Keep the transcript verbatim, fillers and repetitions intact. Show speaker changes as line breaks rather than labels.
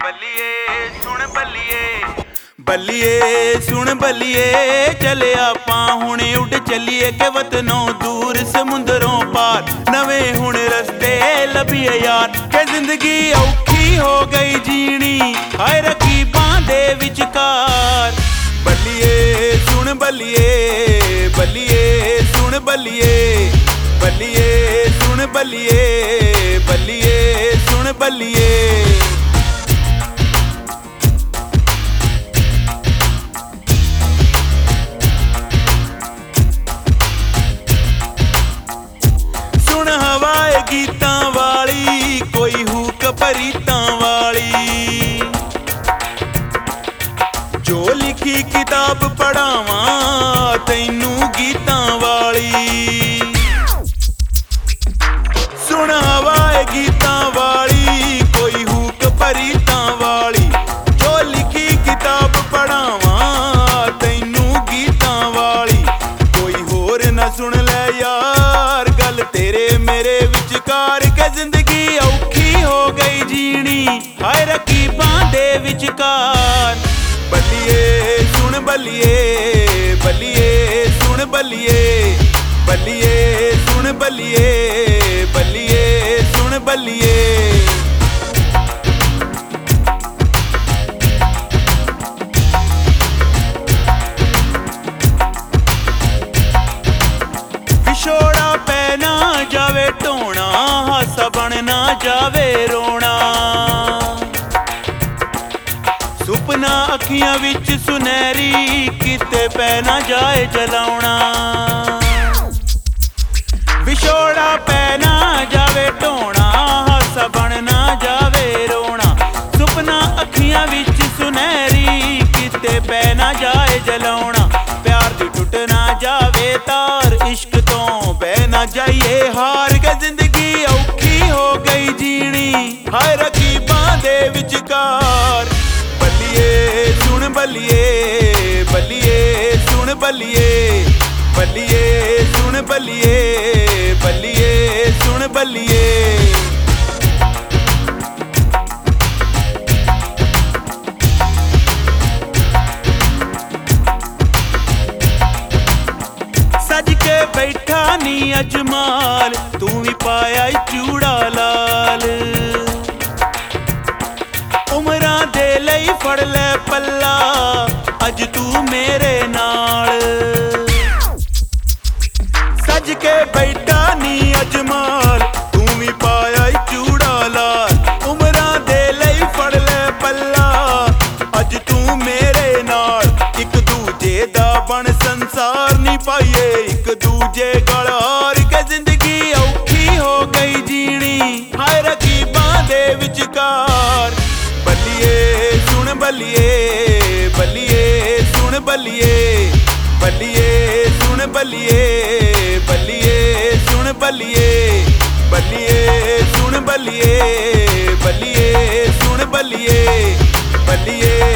ਬੱਲੀਏ ਸੁਣ ਬੱਲੀਏ ਬੱਲੀਏ ਸੁਣ ਬੱਲੀਏ ਚਲੇ ਆਪਾਂ ਹੁਣੇ ਉੱਡ ਚੱਲੀਏ ਕਿ ਵਤਨੋਂ ਦੂਰ ਸਮੁੰਦਰੋਂ ਪਾਰ ਨਵੇਂ ਹੁਣ ਰਸਤੇ ਲੱਭੀਏ ਯਾਰ ਕਿ ਜ਼ਿੰਦਗੀ ਔਖੀ ਹੋ ਗਈ ਜੀਣੀ ਹਾਏ ਰਕੀਬਾਂ ਦੇ ਵਿਚਕਾਰ ਬੱਲੀਏ ਸੁਣ ਬੱਲੀਏ ਬੱਲੀਏ ਸੁਣ ਬੱਲੀਏ ਬੱਲੀਏ ਸੁਣ ਬੱਲੀਏ ਬੱਲੀਏ ਸੁਣ ਬੱਲੀਏ ਗੀਤਾਂ ਵਾਲੀ ਕੋਈ ਹੂਕ ਪਰੀਤਾਂ ਵਾਲੀ ਜੋ ਲਿਖੀ ਕਿਤਾਬ ਪੜਾਵਾਂ ਤੈਨੂੰ ਗੀਤਾਂ ਵਾਲੀ ਸੁਣ ਹਵਾਏ ਗੀਤਾਂ ਵਾਲੀ ਕੋਈ ਹੂਕ ਪਰੀਤਾਂ ਵਾਲੀ ਜੋ ਲਿਖੀ ਕਿਤਾਬ ਪੜਾਵਾਂ ਤੈਨੂੰ ਗੀਤਾਂ ਵਾਲੀ ਕੋਈ ਹੋਰ ਨਾ ਸੁਣ ਲੈ ਯਾਰ ਗੱਲ ਤੇਰੇ ਮੇਰੇ ਵਿਚਕਾਰ ਕਿ ਜ਼ਿੰਦਗੀ ਔਖੀ ਹੋ ਗਈ ਜੀਣੀ ਹਾਏ ਰਕੀਬਾਂ ਦੇ ਵਿਚਕਾਰ ਬੱਲੀਏ ਸੁਣ ਬੱਲੀਏ ਬੱਲੀਏ ਸੁਣ ਬੱਲੀਏ ਬੱਲੀਏ ਸੁਣ ਬੱਲੀਏ ਬੱਲੀਏ ਸੁਣ ਬੱਲੀਏ ਵਿਛੋੜਾ ਪੈ ਨਾ ਜਾਵੇ ਢੋਣਾ ਹਾਸਾ ਬਣ ਨਾ ਜਾਵੇ ਰੋਣਾ ਸੁਪਨਾ ਅੱਖੀਆਂ ਵਿੱਚ ਸੁਨਹਿਰੀ ਕਿਤੇ ਪੈ ਨਾ ਜਾਏ ਜਲਾਉਣਾ ਵਿਛੋੜਾ ਪੈ ਨਾ ਜਾਵੇ ਢੋਣਾ ਹਾਸਾ ਬਣ ਨਾ ਜਾਵੇ ਰੋਣਾ ਸੁਪਨਾ ਅੱਖੀਆਂ ਵਿੱਚ ਸੁਨਹਿਰੀ ਕਿਤੇ ਪੈ ਨਾ ਜਾਏ ਜਲਾਉਣਾ ਪਿਆਰ ਦੀ ਟੁੱਟ ਨਾ ਜਾਵੇ ਤਾਰ ਇਸ਼ਕ ਤੋਂ ਬਹਿ ਨਾ ਜਾਈਏ ਹਾਰ ਕੇ ਜ਼ਿੰਦਗੀ ਔਖੀ ਹੋ ਗਈ ਜੀਣੀ ਹਾਏ ਰਕੀਬਾਂ ਦੇ ਵਿਚਕਾਰ ਬੱਲੀਏ ਸੁਣ ਬੱਲੀਏ ਬੱਲੀਏ ਸੁਣ ਬੱਲੀਏ ਬੱਲੀਏ ਸੁਣ ਬੱਲੀਏ ਬੱਲੀਏ ਸੁਣ ਬੱਲੀਏ ਸੱਜ ਕੇ ਬੈਠਾ ਨੀ ਅਜਮਾਲ ਤੂੰ ਵੀ ਪਾਇਆ ਚੂੜਾ ਲਾਲ ਉਮਰਾਂ ਦੇ ਲਈ ਫੜ ਲੈ ਪੱਲਾ ਅੱਜ ਤੂੰ ਮੇਰੇ ਨਾਲ ਸੱਜ ਕੇ ਬੈਠਾ ਨੀ ਅਜਮਾਲ ਤੂੰ ਵੀ ਪਾਇਆ ਚੂੜਾ ਲਾਲ ਉਮਰਾਂ ਦੇ ਲਈ ਫੜ ਲੈ ਪੱਲਾ ਅੱਜ ਤੂੰ ਮੇਰੇ ਨਾਲ ਇੱਕ ਦੂਜੇ ਦਾ ਬਣ ਸੰਸਾਰ ਨੀ ਪਾਈਏ ਇੱਕ ਦੂਜੇ ਗਲ ਹਾਰ ਕੇ ਜ਼ਿੰਦਗੀ ਔਖੀ ਹੋ ਗਈ ਜੀਣੀ ਹਾਏ ਰਕੀਬਾਂ ਦੇ ਵਿਚਕਾਰ ਬੱਲੀਏ ਸੁਣ ਬੱਲੀਏ ਬੱਲੀਏ ਸੁਣ ਬੱਲੀਏ ਬੱਲੀਏ ਸੁਣ ਬੱਲੀਏ ਬੱਲੀਏ ਸੁਣ ਬੱਲੀਏ ਬੱਲੀਏ ਸੁਣ ਬੱਲੀਏ ਬੱਲੀਏ ਸੁਣ ਬੱਲੀਏ ਬੱਲੀਏ